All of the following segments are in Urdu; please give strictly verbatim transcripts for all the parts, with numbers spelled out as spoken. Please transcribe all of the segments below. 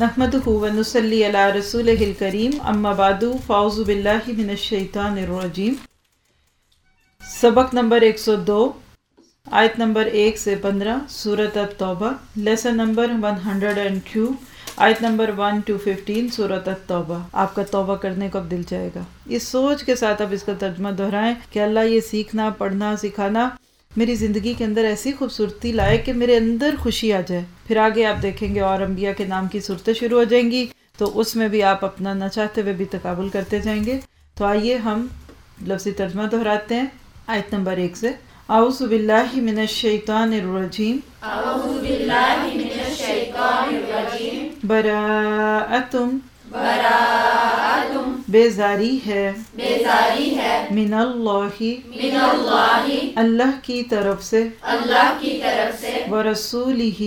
نحمدہ و نصلی علی رسولہ الکریم، اما بعد فاعوذ باللہ من الشیطان الرجیم۔ سبق نمبر ایک سو دو، آیت نمبر ایک سے پندرہ، سورۃ التوبہ، لیسن نمبر ایک سو دو، آیت نمبر ایک ٹو ففٹین، سورۃ التوبہ۔ آپ کا توبہ کرنے کو اب دل چاہے گا۔ اس سوچ کے ساتھ اب اس کا ترجمہ دہرائیں کہ اللہ یہ سیکھنا، پڑھنا، سکھانا میری زندگی کے اندر ایسی خوبصورتی لائے کہ میرے اندر خوشی آ جائے۔ پھر آگے آپ دیکھیں گے اور انبیاء کے نام کی صورتیں شروع ہو جائیں گی، تو اس میں بھی آپ اپنا نہ چاہتے ہوئے بھی تقابل کرتے جائیں گے۔ تو آئیے ہم لفظی ترجمہ دہراتے ہیں آیت نمبر ایک سے۔ اعوذ باللہ من الشیطان الرجیم، اعوذ باللہ من الشیطان الرجیم، براءتم، براءتم، بیزاری ہے، بیزاری ہے، من اللہ، من اللہ، اللہ کی طرف سے، اللہ کی طرف سے، ورسولہ،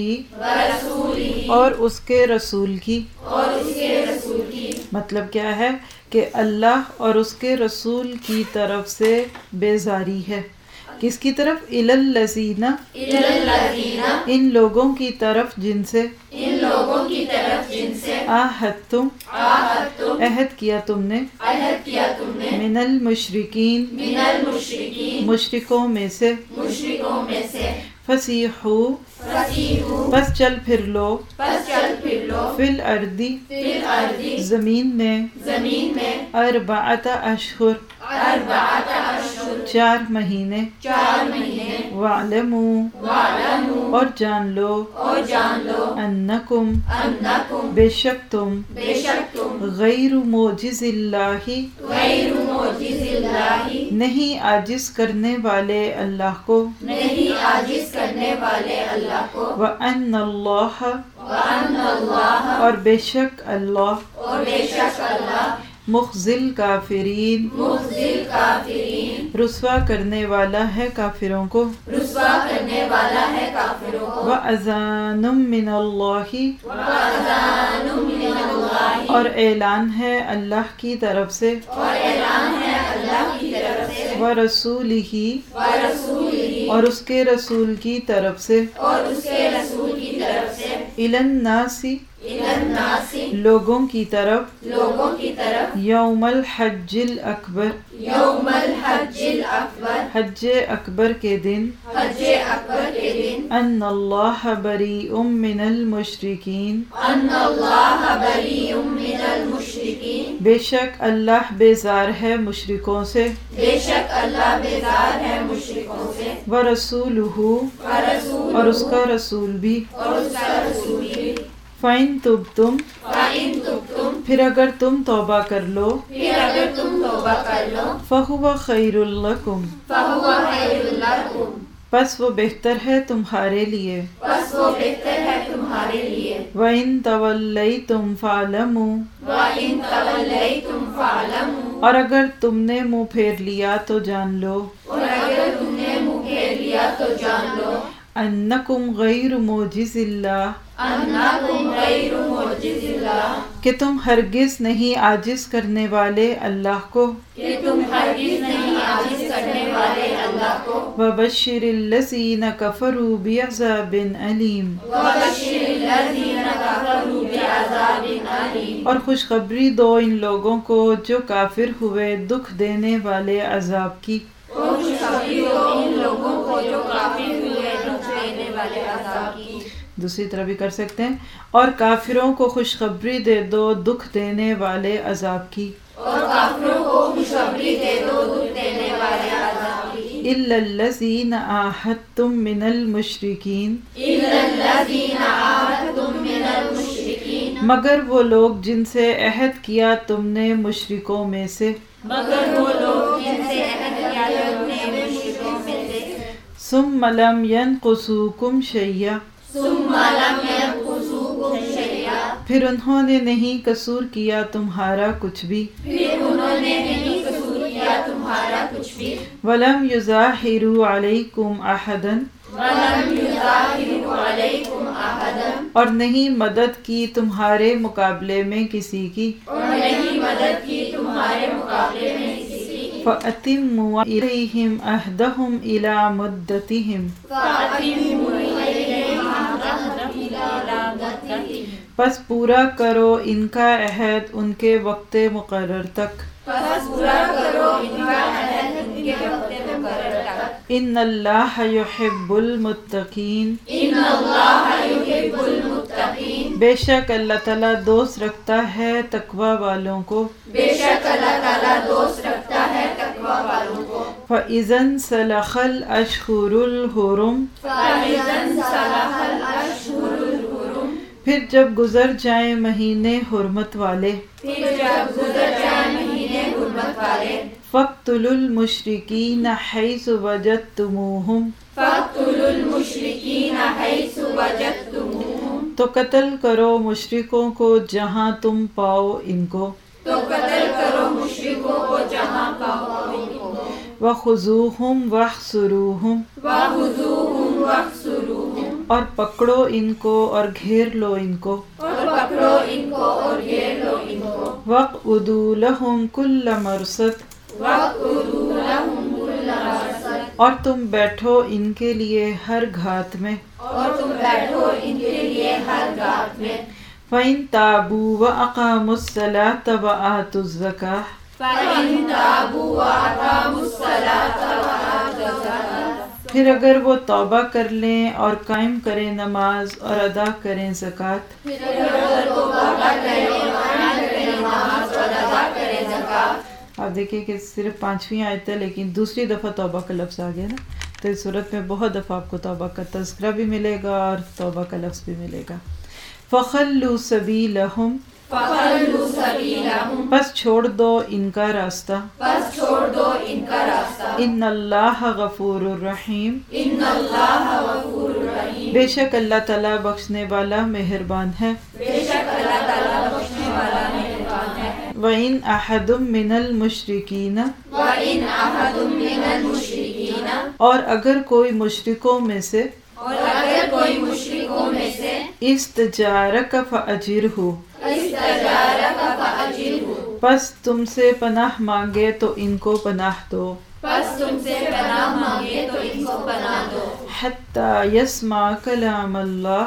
ورسولہ، اور اس کے رسول کی۔ اور اس کے رسول کی۔ مطلب کیا ہے کہ اللہ اور اس کے رسول کی طرف سے بیزاری ہے۔ کس کی طرف؟ الی الذین، الی الذین، ان لوگوں کی طرف جن سے، ان لوگوں کی طرف جن سے، عاہدتم، عاہدتم، عہد کیا تم نے، عہد کیا تم نے، من المشرکین، من المشرکین، مشرکوں میں سے، مشرکوں میں سے، فسیحوا، فسیحوا، پس چل پھر لو، پس چل پھر لو، فی الارض، فی الارض، زمین میں، زمین میں، اربعۃ اشہر، اربعۃ اشہر، چار مہینے، چار مہینے، وَاعْلَمُوا، وَاعْلَمُوا، اور جان لو، اور جان لو، انکم، انکم، بے شک تم، بے شک تم، غیر معجز اللہ، غیر معجز اللہ، نہیں عاجز کرنے والے اللہ کو، نہیں عاجز کرنے والے اللہ کو، وَأَنَّ اللَّهَ، وَأَنَّ اللَّهَ، اور بے شک اللہ، اور بے شک اللہ، مخزل کافرین، مخزل کافرین، رسوا کرنے والا ہے کافروں کو، رسوا کرنے والا ہے کافروں کو، وَأَذَانٌ مِّنَ اللَّهِ، وَأَذَانٌ مِّنَ اللَّهِ، اور اعلان ہے اللہ کی طرف سے، اور اعلان ہے اللہ کی طرف سے، وَرَسُولِهِ، وَرَسُولِهِ، اور اس کے رسول کی طرف سے، اور اس کے رسول کی طرف سے، إِلَى النَّاسِ، إِلَى النَّاسِ، لوگوں کی طرف، لوگوں کی طرف، یوم الحج الاکبر، یوم الحج الاکبر، حج اکبر کے دن، حج اکبر کے دن، ان اللہ بریء من المشرکین، ان اللہ بریء من المشرکین، بے شک اللہ بیزار ہے مشرکوں سے، بے شک اللہ بیزار ہے مشرکوں سے، ورسولہ، ورسولہ، اور اس کا رسول بھی، اور اس کا رسول بھی، فَإِن تُبْتُمْ، فَإِن تُبْتُمْ، پھر اگر تم توبہ کر لو، پھر اگر تم توبہ کر لو، فَهُوَ خَيْرٌ لَكُمْ، فَهُوَ خَيْرٌ لَكُمْ، پس وہ بہتر ہے تمہارے لیے، بس وہ بہتر ہے تمہارے لیے، وَإِن تَوَلَّيْتُمْ فَاعْلَمُوا، وَإِن تَوَلَّيْتُمْ فَاعْلَمُوا، اور اگر تم نے منہ پھیر لیا تو جان لو، اور اگر تم نے منہ پھیر لیا تو جان لو، انکم غیر معجز اللہ، انکم غیر معجز اللہ، کہ تم ہرگز نہیں عاجز کرنے والے اللہ کو، کہ تم ہرگز نہیں عاجز کرنے والے اللہ کو، وبشر الذین کفروا بعذاب علیم، وبشر الذین کفروا بعذاب علیم، اور خوشخبری دو ان لوگوں کو جو کافر ہوئے دکھ دینے والے عذاب کی، اور خوشخبری دو ان لوگوں کو جو کافر ہوئے دکھ دینے والے عذاب کی۔ دوسری طرح بھی کر سکتے ہیں، اور کافروں کو خوشخبری دے دو دکھ دینے والے عذاب کی، اور کافروں کو خوشخبری دے دو دکھ دینے والے عذاب کی، الا الذین عاہدتم من المشرکین، الا الذین عاہدتم من المشرکین، مگر وہ لوگ جن سے عہد کیا تم نے مشرکوں میں سے، مگر وہ لوگ جن سے عہد کیا تم نے مشرکوں میں سے، ثم لم ینقصوکم شیئا، ثم لم ينقصوكم شيئا، پھر انہوں نے نہیں قصور کیا تمہارا کچھ بھی، پھر انہوں نے نہیں قصور کیا تمہارا کچھ بھی، ولم یظاہروا علیکم احدا، وَلَمْ يُظَاهِرُوا عَلَيْكُمْ أَحَدًا، اور نہیں مدد کی تمہارے مقابلے میں کسی کی، اور نہیں مدد کی تمہارے مقابلے میں کسی کی، فَأَتِمُّوا إِلَيْهِمْ عَهْدَهُمْ إِلَى مُدَّتِهِمْ، فَأَتِمُّوا إِلَيْهِمْ عَهْدَهُمْ إِلَى مُدَّتِهِمْ، پس پورا کرو ان کا عہد ان کے وقت مقرر تک. پس پورا کرو ان کا عہد ان کے وقت مقرر تک. ان اللہ یحب المتقین. ان اللہ یحب المتقین. بے شک اللہ تعالیٰ دوست رکھتا ہے تقوی والوں کو. بے شک اللہ تعالیٰ دوست رکھتا ہے تقوی والوں کو. فَإِذَا انسَلَخَ الْأَشْهُرُ الْحُرُمُ. فَإِذَا انسَلَخَ الْأَشْهُرُ الْحُرُمُ. پھر جب گزر جائیں مہینے حرمت والے. پھر جب گزر جائیں مہینے حرمت والے. فَاقْتُلُوا الْمُشْرِكِينَ حَيْثُ وَجَدتُّمُوهُمْ. فَاقْتُلُوا الْمُشْرِكِينَ حَيْثُ وَجَدتُّمُوهُمْ. تو قتل کرو مشرکوں کو جہاں تم پاؤ ان کو. تو قتل کرو مشرکوں کو جہاں پاؤ ان کو. وَخُذُوهُمْ وَاحْصُرُوهُمْ. وَخُذُوهُمْ وَاحْصُرُوهُمْ. اور پکڑو ان کو اور گھیر لو ان کو. اور پکڑو ان کو اور گھیر لو ان کو. وَاقْعُدُوا لَهُمْ كُلَّ مَرْصَدٍ. وَاقْعُدُوا لَهُمْ كُلَّ مَرْصَدٍ. اور تم بیٹھو ان کے لیے ہر گھات میں. اور تم بیٹھو ان کے لیے ہر گھات میں. فَإِن تَابُوا وَأَقَامُوا الصَّلَاةَ وَآتُوا الزَّكَاةَ. فَإِن تَابُوا وَأَقَامُوا الصَّلَاةَ وَآتَوا الزَّكَاةَ. پھر اگر وہ توبہ کر لیں اور قائم کریں نماز اور ادا کریں زکوٰۃ. پھر اگر وہ توبہ کریں اور قائم کریں نماز اور ادا کریں زکوٰۃ. آپ دیکھیں کہ صرف پانچویں آیت ہے لیکن دوسری دفعہ توبہ کا لفظ آ گیا نا. تو اس صورت میں بہت دفعہ آپ کو توبہ کا تذکرہ بھی ملے گا اور توبہ کا لفظ بھی ملے گا. فَخَلُّوا سَبِيلَهُمْ. فَخَلُّوا سَبِيلَهُمْ. پس چھوڑ دو ان کا راستہ. پس چھوڑ دو ان کا راستہ. ان اللہ غفور الرحیم. ان اللہ غفور الرحیم. بے شک اللہ تعالیٰ بخشنے والا مہربان ہے. بے شک اللہ تعالیٰ بخشنے والا مہربان ہے. وَإِنْ أَحَدٌ مِّنَ الْمُشْرِكِينَ. وَإِنْ أَحَدٌ مِّنَ الْمُشْرِكِينَ. اور اگر کوئی مشرکوں میں سے اور اگر کوئی مشرکوں میں سے استجارک فأجرہ. استجارک فأجرہ. پس تم سے پناہ مانگے تو ان کو پناہ دو. پس تم سے پناہ مانگے تو ان کو پناہ دو. حتی یسمع کلام اللہ.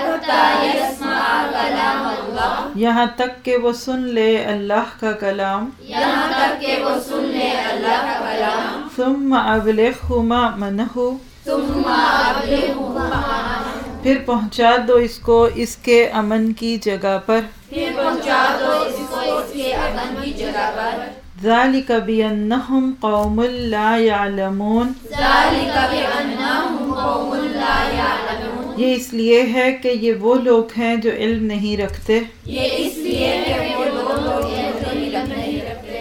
حتی یسمع کلام اللہ. یہاں تک کہ وہ سن لے اللہ کا کلام. یہاں تک کہ وہ سن لے اللہ کا کلام. ثم ابلغہ مأمنہ. ثم ابلغہ مأمنہ. پھر پہنچا دو اس کو اس کے امن کی جگہ پر. پھر پہنچا دو اس کو اس کے امن کی جگہ پر. ذالک بأنہم قوم لا یعلمون. ذالک بأنہم قوم لا یعلمون. یہ اس لیے ہے کہ یہ وہ لوگ ہیں جو علم نہیں رکھتے. یہ اس لیے کہ وہ لوگ ہیں جو علم نہیں رکھتے.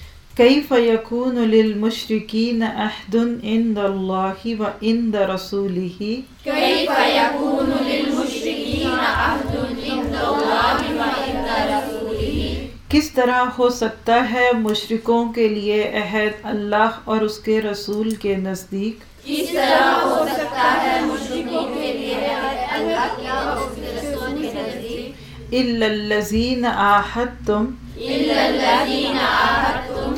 کیف یکون للمشرکین عہد عند اللہ وعند رسولہ. کیف یکون للمشرکین عہد عند اللہ وعند رسولہ. کس طرح ہو سکتا ہے مشرکوں کے لیے عہد اللہ اور اس کے رسول کے نزدیک. کس طرح ہو سکتا ہے مشرکوں کے لیے عہد اللہ کے اور اس کے رسول کے نزدیک. الا الذین عاہدتم. الا الذین عاہدتم.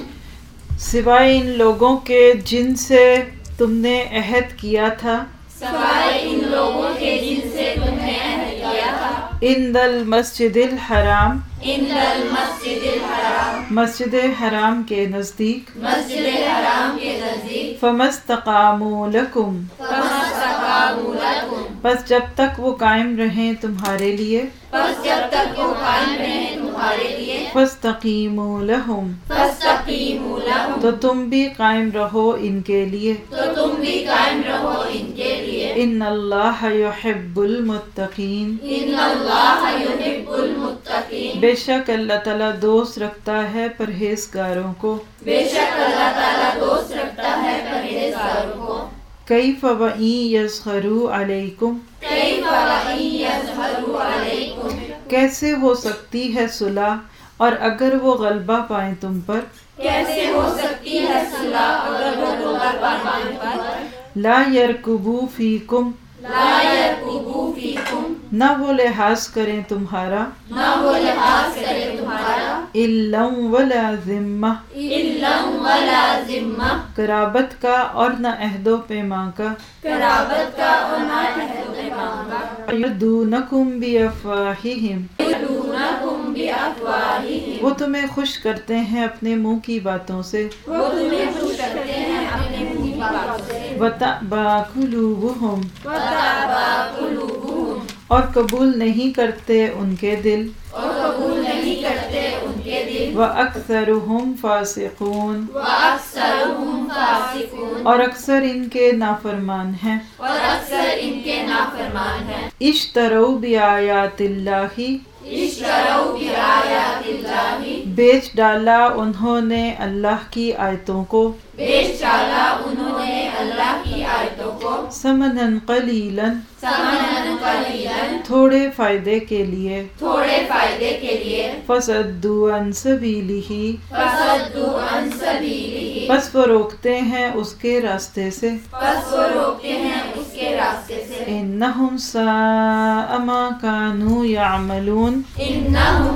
سوائے ان لوگوں کے جن سے تم نے عہد کیا تھا. سوائے ان لوگوں کے جن سے تم نے عہد کیا تھا. عند المسجد الحرام. عند المسجد الحرام. مسجد حرام کے نزدیک. مسجد حرام کے نزدیک. فما استقاموا لکم. فما استقاموا لکم. بس جب تک وہ قائم رہیں تمہارے لیے. بس جب تک وہ قائم رہیں تمہارے لیے. فاستقیموا لہم. فاستقیموا لہم. تو تم بھی قائم رہو ان کے لیے. تو تم بھی قائم رہو ان کے لیے. ان اللہ یحب المتقین. ان اللہ یحب المتقین. بے شک اللہ تعالیٰ دوست رکھتا ہے پرہیزگاروں کو. بے شک اللہ تعالیٰ دوست رکھتا ہے پرہیزگاروں کو. کیف وَإِن یسخروا علیکم. کیف وَإِن یظہروا علیکم. کیسے ہو سکتی ہے صلح اور اگر وہ غلبہ پائیں تم پر. کیسے ہو سکتی ہے صلح اگر وہ غلبہ پائیں پر. لا یرکبوا فیکم. لا یرکبوا فیکم. نہ وہ لحاظ کریں تمہارا. نہ وہ لحاظ کرے تمہارا. الا ولا ذمہ. الا ولا ذمہ. قرابت کا اور نہ عہد و پیمان کا. قرابت کا اور نہ عہد و پیمان یردونکم بافواہہم یردونکم بافواہہم وہ تمہیں خوش کرتے ہیں اپنے منہ کی باتوں سے وہ تمہیں خوش کرتے ہیں اپنے منہ کی باتوں سے وتأبى قلوبہم وتأبى قلوبہم اور قبول نہیں کرتے ان کے دل اور قبول نہیں کرتے ان کے دل وأکثرہم فاسقون وأکثرہم فاسقون اور اکثر ان کے نافرمان ہیں اور اکثر ان کے نافرمان ہیں اشتروا بآیات اللہ اشتروا بآیات اللہ بیچ ڈالا انہوں نے اللہ کی آیتوں کو بیچ ڈالا انہوں نے اللہ کی آیتوں کو ثمنا قلیلا ثمنا قلیلا تھوڑے فائدے کے لیے تھوڑے فائدے کے لیے فصدوا عن سبیلہ فصدوا عن سبیلہ بس وہ روکتے ہیں اس کے راستے سے بس وہ روکتے ہیں اس کے راستے سے انہم ساء ما کانوا یعملون انہم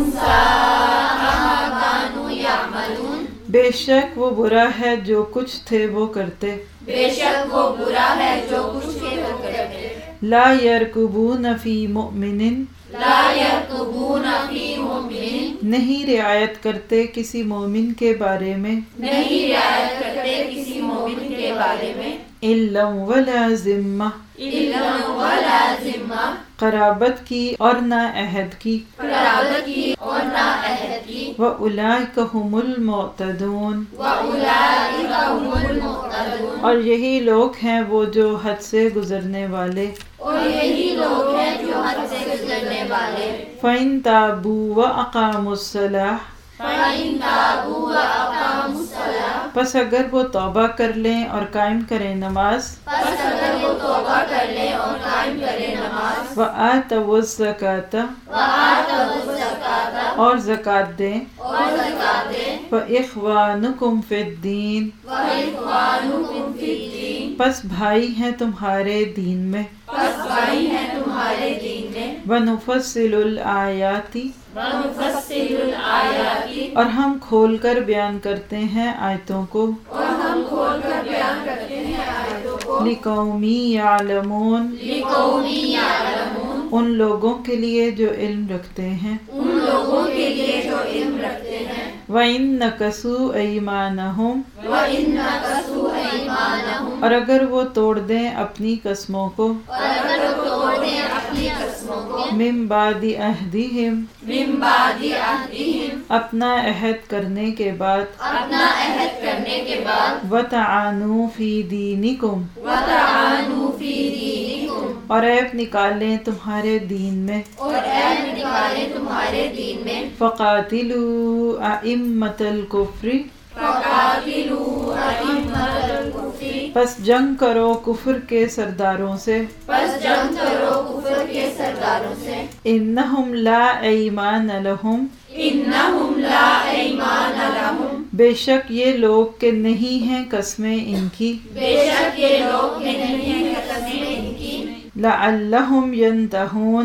ساء ما کانوا یعملون بے شک وہ برا ہے جو کچھ تھے وہ کرتے بے شک وہ برا ہے جو کچھ تھے وہ کرتے لا یرکبون فی مؤمن لا یرکبون فی مؤمن نہیں رعایت کرتے کسی مومن کے بارے میں نہیں رعایت کرتے کسی مومن کے بارے میں الا ولا ذمہ الا ولا ذمہ قرابت کی اور نہ عہد کی قرابت کی اور نہ عہد کی وَأُولَئِكَ هُمُ الْمُعْتَدُونَ وَأُولَئِكَ هُمُ الْمُعْتَدُونَ اور یہی لوگ ہیں وہ جو حد سے گزرنے والے اور یہی لوگ ہیں جو حد سے گزرنے والے فَإِن تَابُوا وَأَقَامُوا الصَّلَاةَ فَإِن تَابُوا وَأَقَامُوا الصَّلَاةَ پس اگر وہ توبہ کر لیں اور قائم کریں نماز پس اگر وہ توبہ کر لیں اور قائم کریں نماز وَآتَوُا الزَّكَاةَ وَآتَوُا الزَّكَاةَ اور زکوٰۃ دیں اور زکوٰۃ دیں فَإِخْوَانُكُمْ فِي الدِّينِ وَإِخْوَانُكُمْ فِي الدِّينِ پس بھائی ہیں تمہارے دین میں پس بھائی ہیں تمہارے دین میں وَنُفَصِّلُ الْآيَاتِ وَنُفَصِّلُ الْآيَاتِ اور ہم کھول کر بیان کرتے ہیں آیتوں کو اور ہم کھول کر بیان کرتے ہیں آیتوں کو لِقَوْمٍ يَعْلَمُونَ لِقَوْمٍ يَعْلَمُونَ ان لوگوں کے لیے جو علم رکھتے ہیں ان لوگوں کے لیے جو علم رکھتے ہیں وَإِن نَكَثُوا أَيْمَانَهُمْ وَإِن نَكَثُوا أَيْمَانَهُمْ اور اگر وہ توڑ دیں اپنی قسموں کو اور اگر وہ توڑ دیں اپنی قسموں کو مِن بَعْدِ عَهْدِهِمْ من بعد عہدہم اپنا عہد کرنے کے بعد اپنا عہد کرنے کے بعد وَطَعَنُوا فِي دِينِكُمْ وَطَعَنُوا فِي دِينِكُمْ اور عیب نکالیں تمہارے دین میں اور عیب نکالیں تمہارے دین میں فَقَاتِلُوا أَئِمَّةَ الْكُفْرِ فَقَاتِلُوا أَئِمَّةَ الْكُفْرِ پس جنگ کرو کفر کے سرداروں سے پس جنگ کرو کفر کے سرداروں سے إِنَّهُمْ لَا أَيْمَانَ لَهُمْ انہم لا ایمان لہم بے شک یہ لوگ کہ نہیں ہیں قسمیں ان کی بے شک یہ لوگ کہ نہیں ہیں قسمیں ان کی لَعَلَّهُمْ يَنْتَهُونَ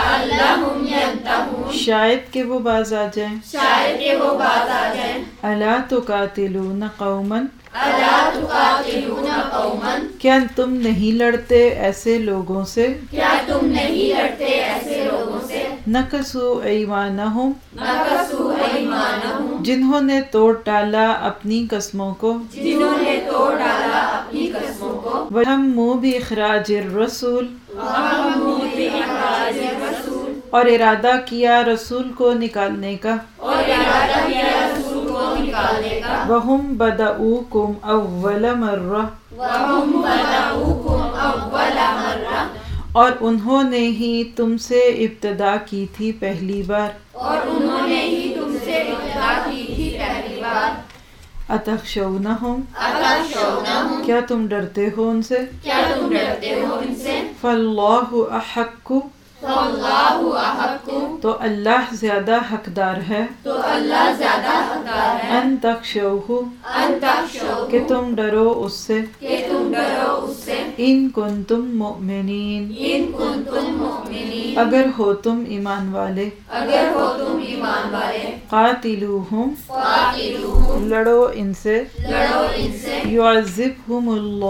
لعلہم ینتہون شاید کہ وہ باز آ جائیں شاید کہ وہ باز آ جائیں أَلَا تُقَاتِلُونَ قَوْمًا الا تقاتلون قوما کیا تم نہیں لڑتے ایسے لوگوں سے کیا تم نہیں لڑتے ایسے لوگوں سے نَكَثُوا أَيْمَانَهُمْ نقصوا ایمانہم جنہوں نے توڑ ڈالا اپنی قسموں کو جنہوں نے توڑ ڈالا اپنی قسموں کو وَهَمُّوا بِإِخْرَاجِ الرَّسُولِ وَهَمُّوا بِإِخْرَاجِ الرَّسُولِ اور ارادہ کیا رسول کو نکالنے کا اور ارادہ کیا رسول کو نکالنے کا وَهُمْ بَدَؤُوكُمْ أَوَّلَ مَرَّةٍ وَهُمْ بَدَؤُوكُمْ أَوَّلَ مَرَّةٍ اور انہوں نے ہی تم سے ابتدا کی تھی پہلی بار اور انہوں نے ہی تم سے ابتدا کی تھی پہلی بار أَتَخْشَوْنَهُمْ أَتَخْشَوْنَهُمْ کیا تم ڈرتے ہو ان سے کیا تم ڈرتے ہو ان سے فَاللَّهُ أَحَقُّ فَاللَّهُ أَحَقُّ تو اللہ زیادہ حقدار ہے تو اللہ زیادہ حقدار ہے ان تخشوہ ان تخشوہ کہ تم ڈرو اس سے کہ تم ڈرو اس سے ان کنتم مؤمنین ان کنتم مؤمنین اگر ہو تم ایمان والے اگر ہو تم ایمان والے قاتلوہم قاتلوہم لڑو ان سے لڑو ان سے یعذبہم اللہ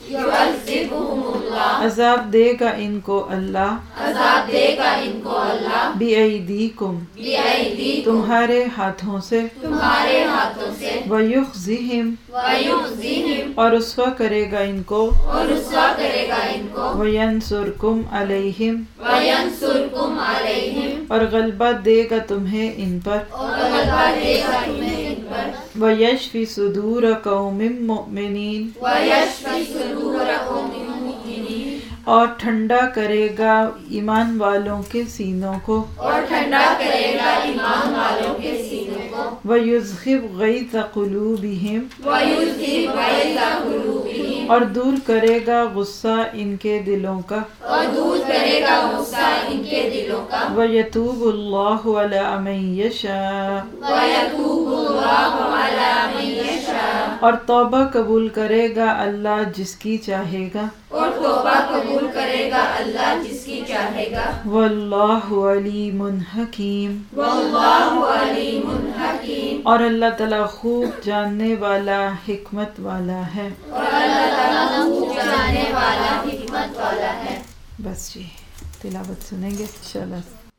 युअज़्ज़िबुहुमुल्लाह, अजाब देगा इनको अल्लाह, अज़ाब देगा इनको अल्लाह, बिअयदीकुम, बिअयदीकुम, तुम्हारे हाथों से, तुम्हारे हाथों से, वयुख़ज़िहिम, वयुख़ज़िहिम, और रुस्वा करेगा इनको, और रुस्वा करेगा इनको, वयंसुरकुम अलैहिम, वयंसुरकुम अलैहिम, और गलबा देगा तुम्हें इन पर, और गलबा देगा तुम्हें इन पर, वयश्फी सुदूर कौमिम मुमिनीन, वयश्फी सुदूर कौमिन मुमिनीन, और ठंडा करेगा ईमान वालों के सीनों को, और ठंडा करेगा ईमान वालों के सीनों को, वयुज़हिब गैज़ क़ुलूबिहिम, वयुज़हिब गैज़ क़ुलूबिहिम, और दूर करेगा गुस्सा इनके दिलों का, और दूर करेगा गुस्सा इनके दिलों का, वयतूबुल्लाहु अला मन यशा, वयतूबुल्लाहु अला मन यशा, और तौबा कबूल करेगा अल्लाह जिसकी चाहेगा, और तौबा कबूल करेगा अल्लाह जिसकी चाहेगा, वल्लाहु अलीमुन हकीम, वल्लाहु अलीमुन हकीम, और अल्लाह ताला खूब जानने वाला हिकमत वाला है। और अल्लाह ताला खूब जानने वाला हिकमत वाला है। बस जी तिलावत सुनेंगे इंशाल्लाह।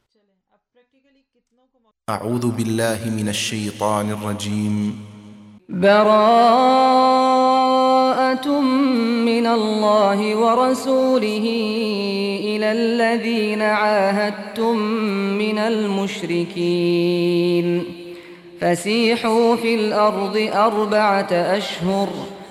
أعوذ بالله من الشيطان الرجيم براءة من الله ورسوله إلى الذين عاهدتم من المشركين فسيحوا في الأرض أربعة أشهر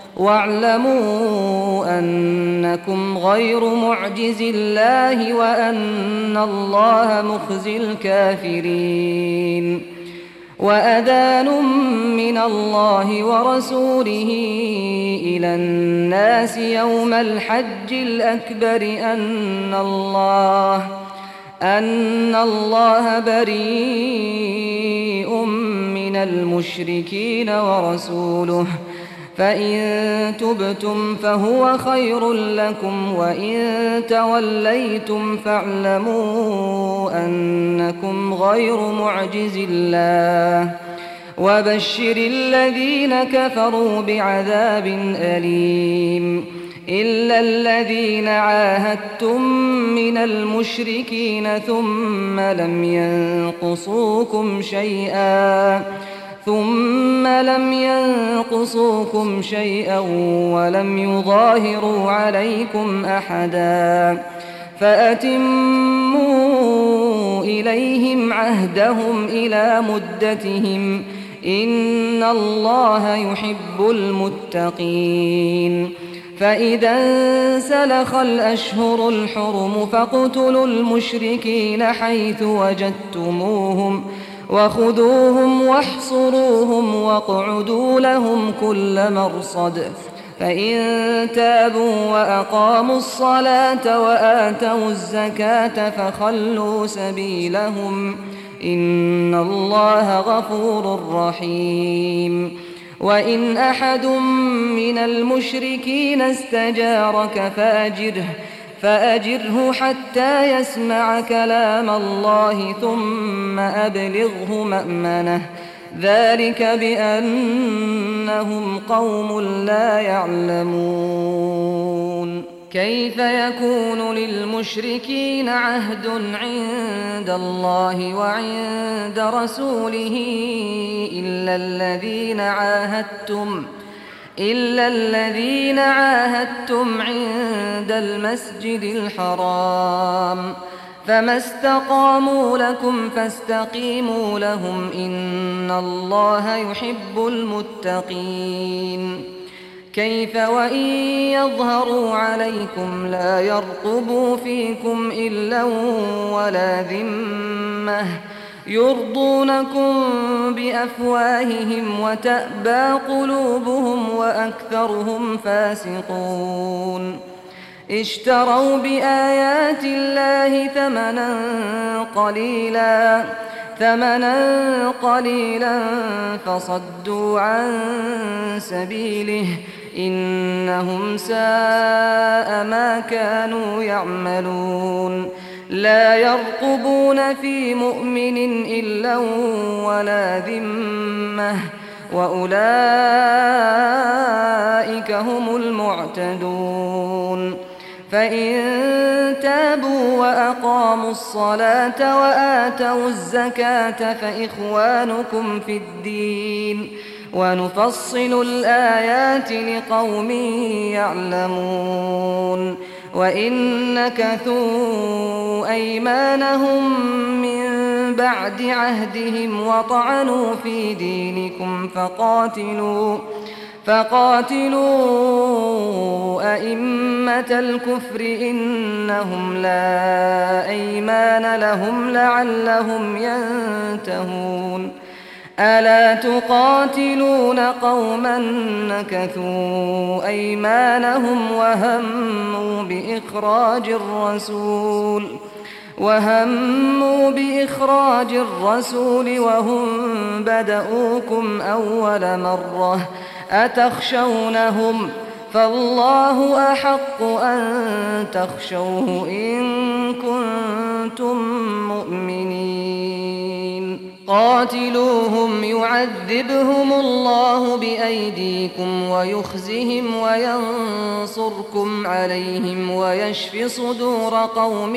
واعلموا أنكم غير معجز الله وأن الله مخزي الكافرين وأذان من الله ورسوله إلى الناس يوم الحج الأكبر أن الله أن الله بريء من المشركين ورسوله فإن تبتم فهو خير لكم وإن توليتم فاعلموا أنكم غير معجز الله وبشر الذين كفروا بعذاب أليم إلا الذين عاهدتم من المشركين ثم لم ينقصوكم شيئا ثم لم ينقصوكم شيئا ولم يظاهروا عليكم أحدا فأتموا إليهم عهدهم إلى مدتهم إن الله يحب المتقين فإذا انسلخ الأشهر الحرم فاقتلوا المشركين حيث وجدتموهم وخذوهم واحصروهم واقعدوا لهم كل مرصد فإن تابوا وأقاموا الصلاة وآتوا الزكاة فخلوا سبيلهم إن الله غفور رحيم وإن أحد من المشركين استجارك فأجره فأجره حتى يسمع كلام الله ثم أبلغه مأمنه ذلك بأنهم قوم لا يعلمون كيف يكون للمشركين عهد عند الله وعند رسوله إلا الذين عاهدتم إلا الذين عاهدتم عند المسجد الحرام فما استقاموا لكم فاستقيموا لهم إن الله يحب المتقين كيف وإن يظهروا عليكم لا يرقبوا فيكم إلا ولا ذمة يرضونكم بأفواههم وتأبى قلوبهم وأكثرهم فاسقون اشتروا بآيات الله ثمنا قليلا ثمنا قليلا فصدوا عن سبيله إنهم ساء ما كانوا يعملون لا يرقبون في مؤمن إلا ولا ذمة وأولئك هم المعتدون فإن تابوا وأقاموا الصلاة وآتوا الزكاة فإخوانكم في الدين ونفصل الآيات لقوم يعلمون وإن نكثوا أيمانهم من بعد عهدهم وطعنوا في دينكم فقاتلوا فقاتلوا أئمة الكفر إنهم لا أيمان لهم لعلهم ينتهون ألا تقاتلون قوما نكثوا أيمانهم وهموا بإخراج الرسول وهموا بإخراج الرسول وهم بدؤوكم أول مرة أتخشونهم فالله أحق أن تخشوه إن كنتم مؤمنين قاتلوهم يعذبهم الله بأيديكم ويخزهم وينصركم عليهم ويشف صدور قوم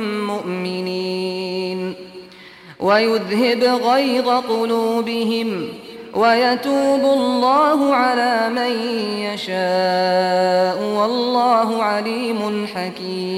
مؤمنين ويذهب غيظ قلوبهم ويتوب الله على من يشاء والله عليم حكيم